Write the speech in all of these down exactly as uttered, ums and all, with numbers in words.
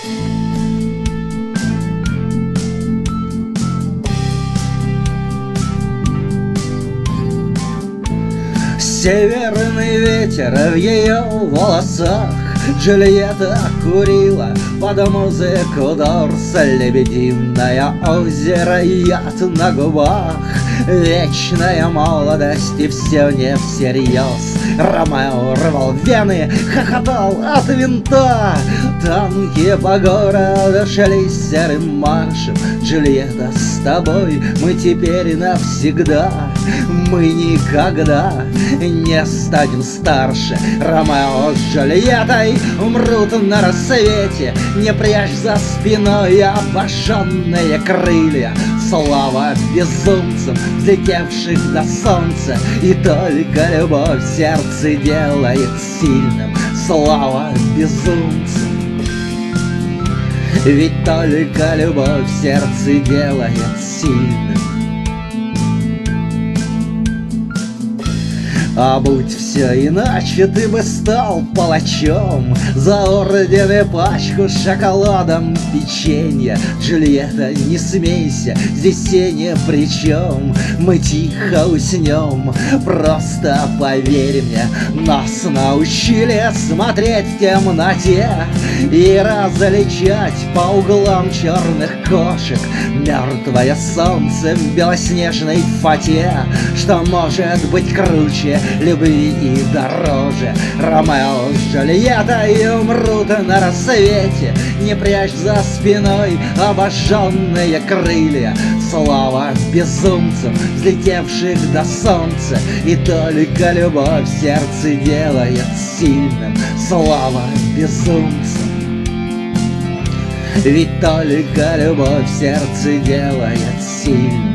Северный ветер в ее волосах, Джульетта курила под музыку Дорса. Лебединое озеро, яд на губах, вечная молодость и все не всерьез. Ромео рвал вены, хохотал от винта. Танки по городу шли серым маршем. Джульетта, с тобой мы теперь навсегда. Мы никогда не станем старше. Ромео с Джульеттой умрут на рассвете. Не прячь за спиной обожженные крылья. Слава безумцам, взлетевших до солнца. И только любовь сердце делает сильным. Слава безумцам. Ведь только любовь сердце делает сильным. А будь все иначе, ты бы стал палачом. За орден и пачку с шоколадом печенья. Джульетта, не смейся, здесь все ни при чем. Мы тихо уснем, просто поверь мне. Нас научили смотреть в темноте и различать по углам черных кошек мертвое солнце в белоснежной фате. Что может быть круче любви и дороже? Ромео с Джульеттой умрут на рассвете. Не прячь за спиной обожженные крылья. Слава безумцам, взлетевших до солнца. И только любовь сердце делает сильным. Слава безумцам. Ведь только любовь сердце делает сильным.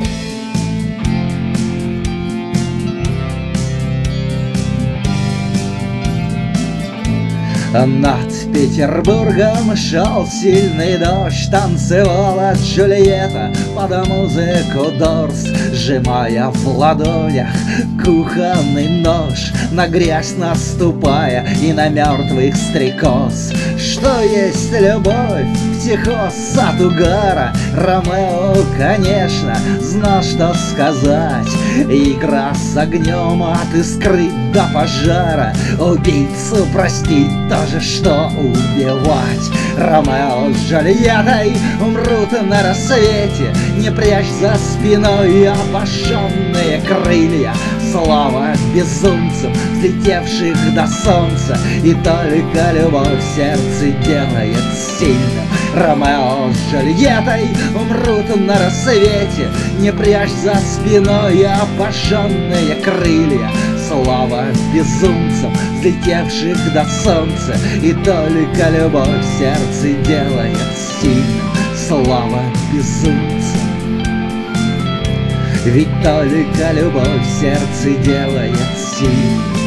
Над Петербургом шел сильный дождь. Танцевала Джульетта под музыку Дорс, сжимая в ладонях кухонный нож, на грязь наступая и на мертвых стрекоз. Что есть любовь? Психоз от угара. Ромео, конечно, знал, что сказать. Игра с огнем от искры до пожара. Убийцу простить то же, что убивать. Ромео с Джульеттой умрут на рассвете. Не прячь за спиной обожженные крылья. Слава безумцам, взлетевших до солнца. И только любовь сердце делает сильным. Ромео с Джульеттой умрут на рассвете. Не прячь за спиной обожженные крылья. Слава безумцам, взлетевших до солнца. И только любовь сердце делает сильным. Слава безумцам. Ведь только любовь сердце делает сильным.